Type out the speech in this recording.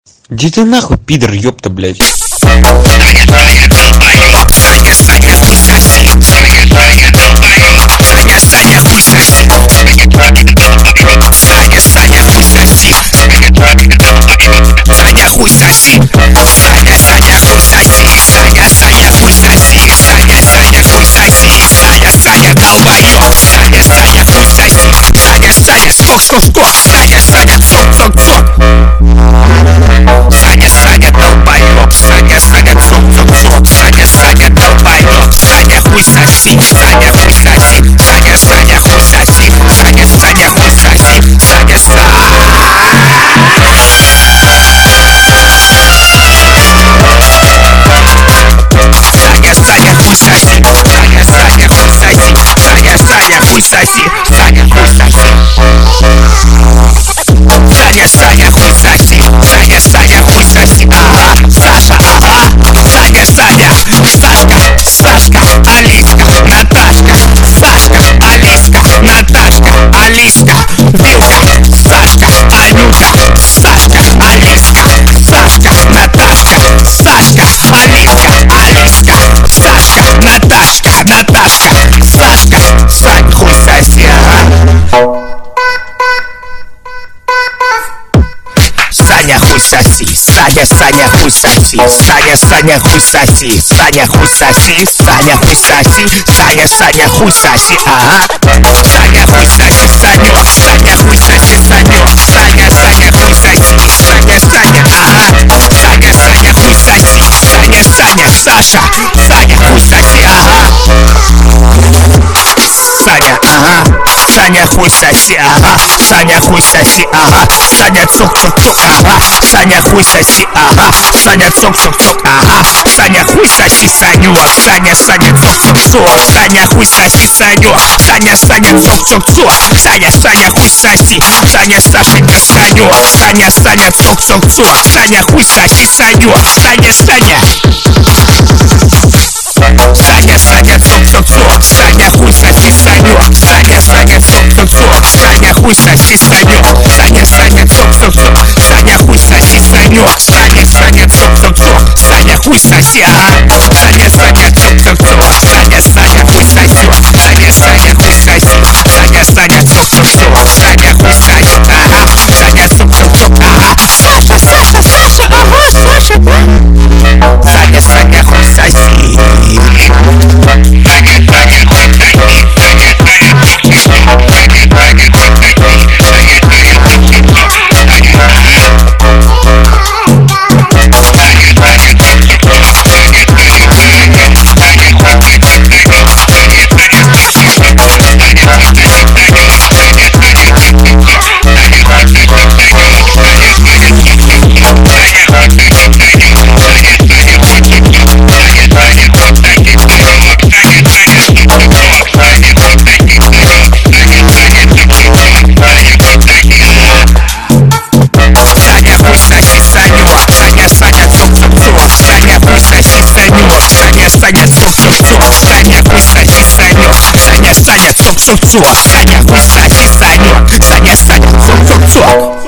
Иди ты нахуй, пидор, ёпта, блядь. Саня хуй соси, Саня хуй соси, Саня хуй соси, Саня хуй соси, Саня хуй соси, ага. Саня хуй соси, Санек, Саня хуй соси, Санек, Саня хуй соси, Саня, ага. Саня хуй соси, Саня, Саша, Саня хуй соси, ага. Саня, ага. Саня хуй соси, ага. Саня хуй соси, ага. Саня цук-цук-цук, ага. Саня хуй соси, ага. Саня цук-цук-цук, ага. Саня хуй соси, Санек. Саня цук-цук-цук. Саня хуй соси, Санек. Саня цук-цук-цук. Саня хуй соси. Саня Сашенька Санек. Саня цук-цук-цук. Саня хуй соси, Санек. Саня цук-цук-цук. Саня хуй соси, Санек. Саня цук-цук-цук. Саня хуй соси, Санек. Саня цук-цук-цук. Саня хуй соси, Санек. Саня цук-цук-цук. Саня хуй соси, ага. Саня цук-цук-цук. Саня хуй соси. Саня хуй соси. Саня цук-цук-цук. Саня хуй соси, ага. Саня цук-цук-цук, ага. Саша, ага, Саша. Саня хуй соси. Саня цук-цук-цук. Саня хуй соси, Санек. Саня цук-цук-цук.